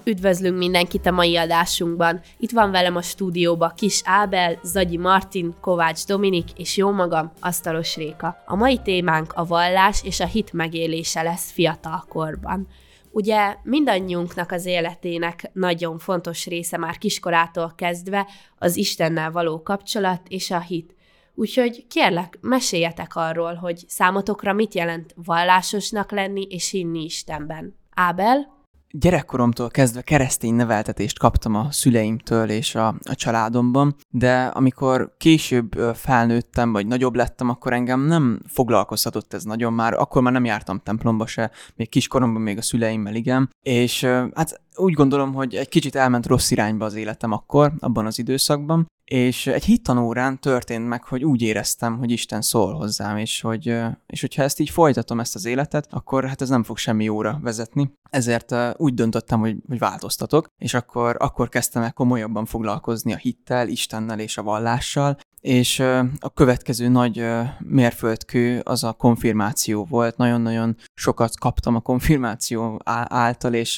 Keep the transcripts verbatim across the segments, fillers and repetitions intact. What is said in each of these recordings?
Üdvözlünk mindenkit a mai adásunkban. Itt van velem a stúdióba Kis Ábel, Zagyi Martin, Kovács Dominik és jó magam, Asztalos Réka. A mai témánk a vallás és a hit megélése lesz fiatalkorban. Ugye mindannyiunknak az életének nagyon fontos része már kiskorától kezdve az Istennel való kapcsolat és a hit. Úgyhogy kérlek, meséljetek arról, hogy számotokra mit jelent vallásosnak lenni és hinni Istenben. Ábel? Gyerekkoromtól kezdve keresztény neveltetést kaptam a szüleimtől és a, a családomban, de amikor később felnőttem, vagy nagyobb lettem, akkor engem nem foglalkoztatott ez nagyon már, akkor már nem jártam templomba se, még kiskoromban még a szüleimmel igen, és hát úgy gondolom, hogy egy kicsit elment rossz irányba az életem akkor, abban az időszakban, és egy hittanórán történt meg, hogy úgy éreztem, hogy Isten szól hozzám, és, hogy, és hogyha ezt így folytatom, ezt az életet, akkor hát ez nem fog semmi jóra vezetni. Ezért úgy döntöttem, hogy, hogy változtatok, és akkor, akkor kezdtem el komolyabban foglalkozni a hittel, Istennel és a vallással, és a következő nagy mérföldkő az a konfirmáció volt. Nagyon-nagyon sokat kaptam a konfirmáció által, és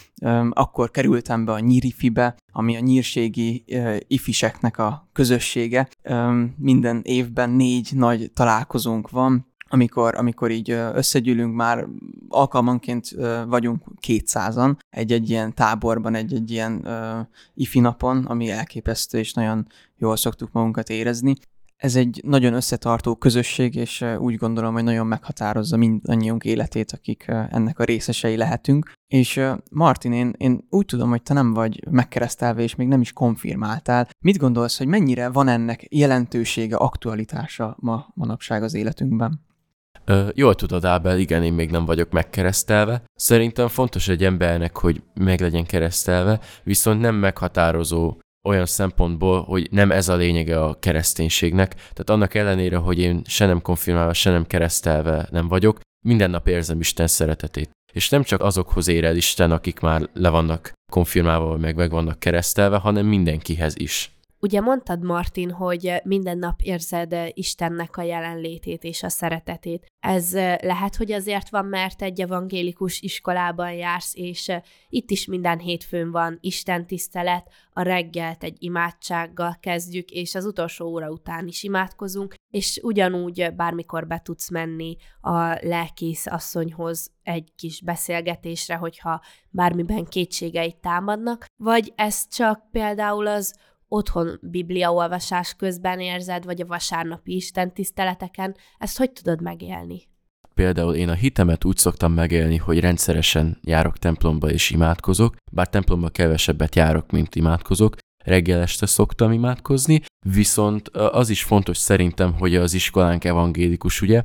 akkor kerültem be a nyírifibe, ami a nyírségi ifiseknek a közössége. Minden évben négy nagy találkozónk van, amikor, amikor így összegyűlünk, már alkalmanként vagyunk kétszázan egy-egy ilyen táborban, egy-egy ilyen uh, ifi napon, ami elképesztő, és nagyon jól szoktuk magunkat érezni. Ez egy nagyon összetartó közösség, és úgy gondolom, hogy nagyon meghatározza mindannyiunk életét, akik ennek a részesei lehetünk. És Martin, én, én úgy tudom, hogy te nem vagy megkeresztelve, és még nem is konfirmáltál. Mit gondolsz, hogy mennyire van ennek jelentősége, aktualitása ma manapság az életünkben? Ö, jól tudod, Ábel, igen, én még nem vagyok megkeresztelve. Szerintem fontos egy embernek, hogy meg legyen keresztelve, viszont nem meghatározó olyan szempontból, hogy nem ez a lényege a kereszténységnek. Tehát annak ellenére, hogy én se nem konfirmálva, se nem keresztelve nem vagyok, minden nap érzem Isten szeretetét. És nem csak azokhoz ér el Isten, akik már le vannak konfirmálva, vagy meg, meg vannak keresztelve, hanem mindenkihez is. Ugye mondtad, Martin, hogy minden nap érzed Istennek a jelenlétét és a szeretetét. Ez lehet, hogy azért van, mert egy evangélikus iskolában jársz, és itt is minden hétfőn van istentisztelet, a reggelt egy imádsággal kezdjük, és az utolsó óra után is imádkozunk, és ugyanúgy bármikor be tudsz menni a lelkész asszonyhoz egy kis beszélgetésre, hogyha bármiben kétségeid támadnak, vagy ez csak például az otthon bibliaolvasás közben érzed, vagy a vasárnapi istentiszteleteken, ezt hogy tudod megélni? Például én a hitemet úgy szoktam megélni, hogy rendszeresen járok templomba és imádkozok, bár templomba kevesebbet járok, mint imádkozok, reggel este szoktam imádkozni, viszont az is fontos szerintem, hogy az iskolánk evangélikus, ugye,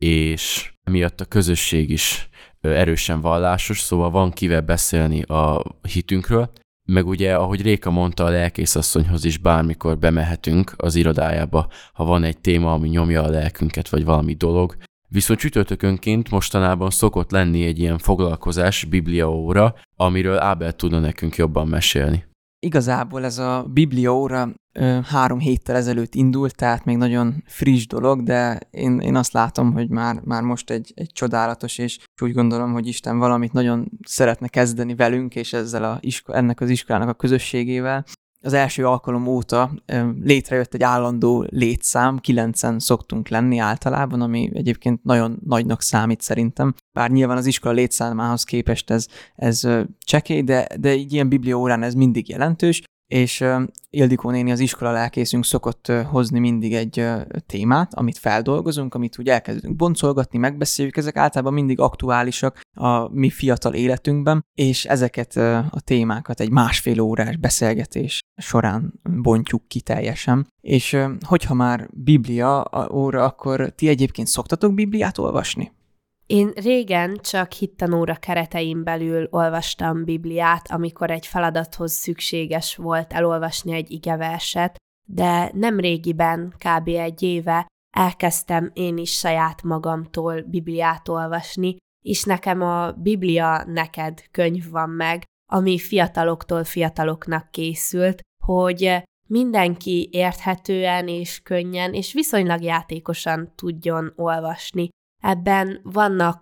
és miatt a közösség is erősen vallásos, szóval van kivel beszélni a hitünkről, meg ugye, ahogy Réka mondta, a lelkészasszonyhoz is bármikor bemehetünk az irodájába, ha van egy téma, ami nyomja a lelkünket, vagy valami dolog. Viszont csütörtökönként mostanában szokott lenni egy ilyen foglalkozás, bibliaóra, amiről Ábel tudna nekünk jobban mesélni. Igazából ez a bibliaóra ö, három héttel ezelőtt indult, tehát még nagyon friss dolog, de én, én azt látom, hogy már, már most egy, egy csodálatos, és úgy gondolom, hogy Isten valamit nagyon szeretne kezdeni velünk, és ezzel a isko- ennek az iskolának a közösségével. Az első alkalom óta ö, létrejött egy állandó létszám, kilencen szoktunk lenni általában, ami egyébként nagyon nagynak számít szerintem. Bár nyilván az iskola létszámához képest ez, ez ö, csekély, de, de egy ilyen bibliaórán ez mindig jelentős, és uh, Ildikó néni, az iskola lelkészünk szokott uh, hozni mindig egy uh, témát, amit feldolgozunk, amit úgy elkezdünk boncolgatni, megbeszéljük, ezek általában mindig aktuálisak a mi fiatal életünkben, és ezeket uh, a témákat egy másfél órás beszélgetés során bontjuk ki teljesen. És uh, hogyha már Biblia óra, akkor ti egyébként szoktatok Bibliát olvasni? Én régen csak hittanóra keretein belül olvastam Bibliát, amikor egy feladathoz szükséges volt elolvasni egy igeverset, de nem régiben, kb. Egy éve elkezdtem én is saját magamtól Bibliát olvasni, és nekem a Biblia neked könyv van meg, ami fiataloktól fiataloknak készült, hogy mindenki érthetően és könnyen és viszonylag játékosan tudjon olvasni. Ebben vannak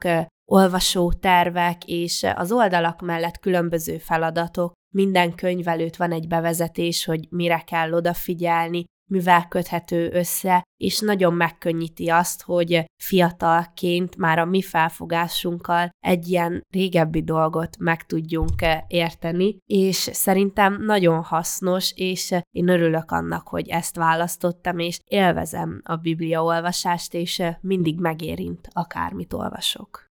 olvasó tervek, és az oldalak mellett különböző feladatok. Minden könyv előtt van egy bevezetés, hogy mire kell odafigyelni, mivel köthető össze, és nagyon megkönnyíti azt, hogy fiatalként már a mi felfogásunkkal egy ilyen régebbi dolgot meg tudjunk érteni, és szerintem nagyon hasznos, és én örülök annak, hogy ezt választottam, és élvezem a bibliaolvasást, és mindig megérint, akármit olvasok.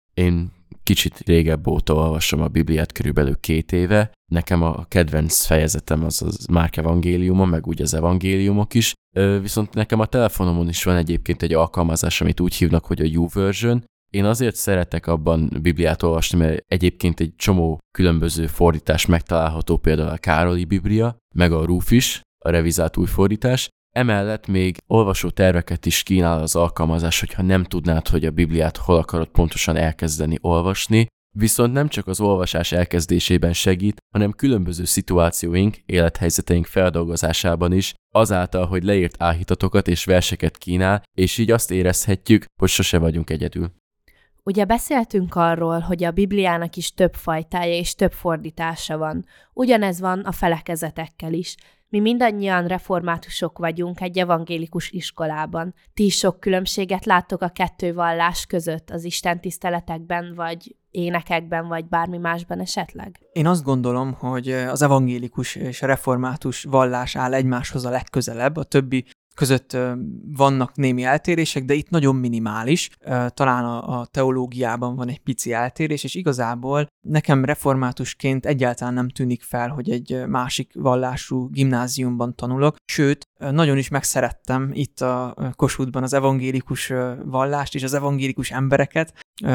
Én kicsit régebb óta olvasom a Bibliát, körülbelül két éve. Nekem a kedvenc fejezetem az az Márk evangéliuma, meg úgy az evangéliumok is. Viszont nekem a telefonomon is van egyébként egy alkalmazás, amit úgy hívnak, hogy a YouVersion. Én azért szeretek abban Bibliát olvasni, mert egyébként egy csomó különböző fordítás megtalálható, például a Károli Biblia, meg a Rúf is, a revizált új fordítás. Emellett még olvasó terveket is kínál az alkalmazás, hogyha nem tudnád, hogy a Bibliát hol akarod pontosan elkezdeni olvasni, viszont nem csak az olvasás elkezdésében segít, hanem különböző szituációink, élethelyzeteink feldolgozásában is, azáltal, hogy leírt áhítatokat és verseket kínál, és így azt érezhetjük, hogy sose vagyunk egyedül. Ugye beszéltünk arról, hogy a Bibliának is több fajtája és több fordítása van. Ugyanez van a felekezetekkel is. Mi mindannyian reformátusok vagyunk egy evangélikus iskolában. Ti is sok különbséget láttok a kettő vallás között az istentiszteletekben, vagy énekekben, vagy bármi másban esetleg? Én azt gondolom, hogy az evangélikus és a református vallás áll egymáshoz a legközelebb, a többi között vannak némi eltérések, de itt nagyon minimális. Talán a teológiában van egy pici eltérés, és igazából nekem reformátusként egyáltalán nem tűnik fel, hogy egy másik vallású gimnáziumban tanulok, sőt, nagyon is megszerettem itt a Kossuthban az evangélikus vallást és az evangélikus embereket.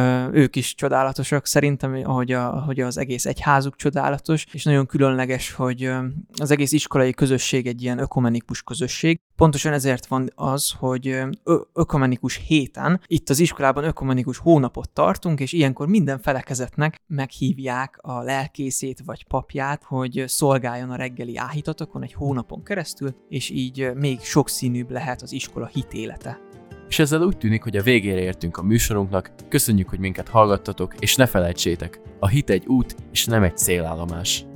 Ők is csodálatosak szerintem, ahogy, a, ahogy az egész egyházuk csodálatos, és nagyon különleges, hogy az egész iskolai közösség egy ilyen ökumenikus közösség. Pontosan ezért van az, hogy ö- ökumenikus héten, itt az iskolában ökumenikus hónapot tartunk, és ilyenkor minden felekezetnek meghívják a lelkészét vagy papját, hogy szolgáljon a reggeli áhítatokon egy hónapon keresztül, és így még sokszínűbb lehet az iskola hitélete. És ezzel úgy tűnik, hogy a végére értünk a műsorunknak. Köszönjük, hogy minket hallgattatok, és ne felejtsétek, a hit egy út, és nem egy célállomás.